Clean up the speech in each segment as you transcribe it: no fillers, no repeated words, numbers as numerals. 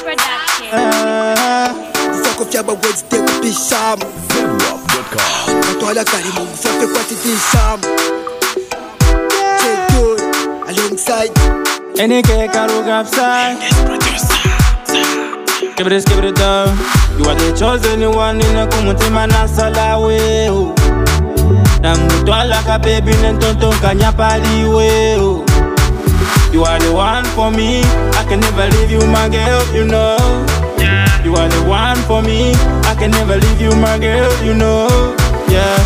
Production. Fuck off yaba words they could be sham. Natwala karimu fuck what it is sham. Take good alongside. Any cake I look upside. Give it down. You are the chosen one in a kumutima na salawe. Namutwala ka baby nentonto kanyapali we. You are the one for me. I can never leave you, my girl, you know. You are the one for me. I can never leave you, my girl, you know. Yeah.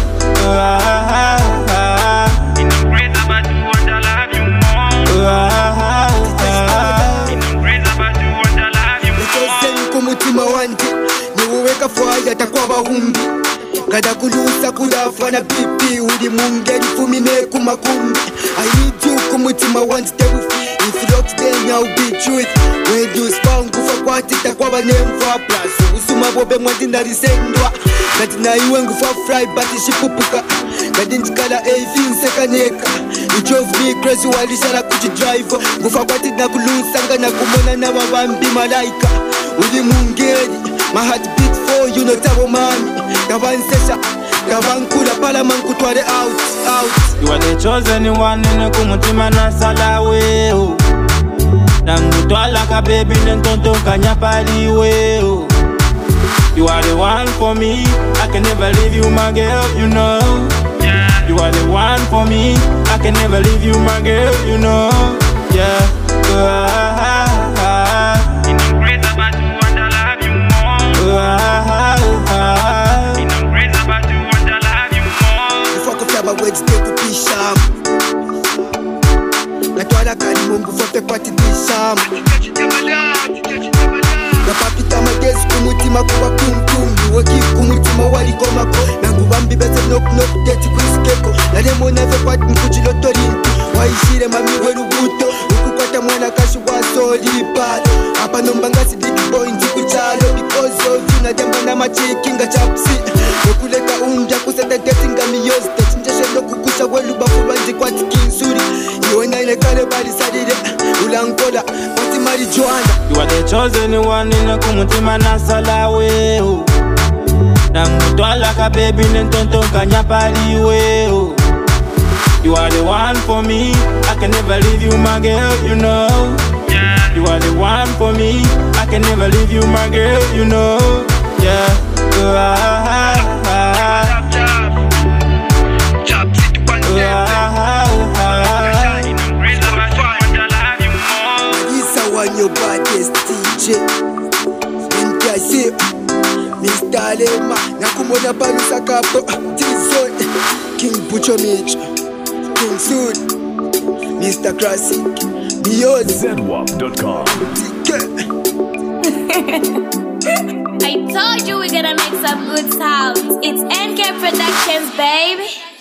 In the praise about you, want to love you more. In the praise about you, want to love you more. Kumutima wanti niweka fwaja takwaba humbi Gada kulusa kudafa na pipi Udi mungeri fumine kumakumbi I need you kumutima wanti tebu If you look then I'll be truth When you spawn kufa kwa tita kwa ba nemfa plus Usuma bobe mwandi narisendwa Gadi na iwe ngufa fry bati shipupuka Gadi ntikala A-fin sekaneka You drove me crazy walishala kujidrive Ngufa kwa tita kulusa ngana kumona na babambi malaika Udi mungeri My heart beat for you no tabo mami Gavan sesha Gavan kula pala man kutware out You are the chosen one in a kumutima na salawe. Namutwala ka baby nentonto kanyapali we. You are the one for me. I can never leave you, my girl, you know. You are the one for me. I can never leave you, my girl, you know. Yeah. In the praise about you, want to love you more. In the praise about you, want to love you more. Fuck off yaba words they could be sham Natwala karimu ngufote pati di sham Napapita magezi kumutima kuwa pum Niwe kifu kumutima wali komako Nangubambi beze knock deti kuiskeko Nalemo nave pati mkujilo torintu Waishire mami weru buto Ukukwata mwana kashi wa soli palo Hapa nombangasi diki boy njiku chalo Because of you na jamba na machikinga chapsi Nokuleka umbya kusenda deti ngami yozi Techinjeshe kukusha welu bafulwa njikwati kinsuri Iwena inekale bali sadire Ulankola pati marijuana You are the chosen one in a kumutima na salawe. Namutwala ka baby nentonto kanyapali we. You are the one for me. I can never leave you, my girl, you know. You are the one for me. I can never leave you, my girl, you know. Yeah. Chop sit one step. In the praise about you, want to love you more. Isa one your baddest DJ NKC Mr. Lema Nakumona Palusa Kapo Tizon King Pucho Mitch King Soon Mr. Classic Beyond ZWAP.com. I told you we're gonna make some good sounds. It's NK Productions, baby.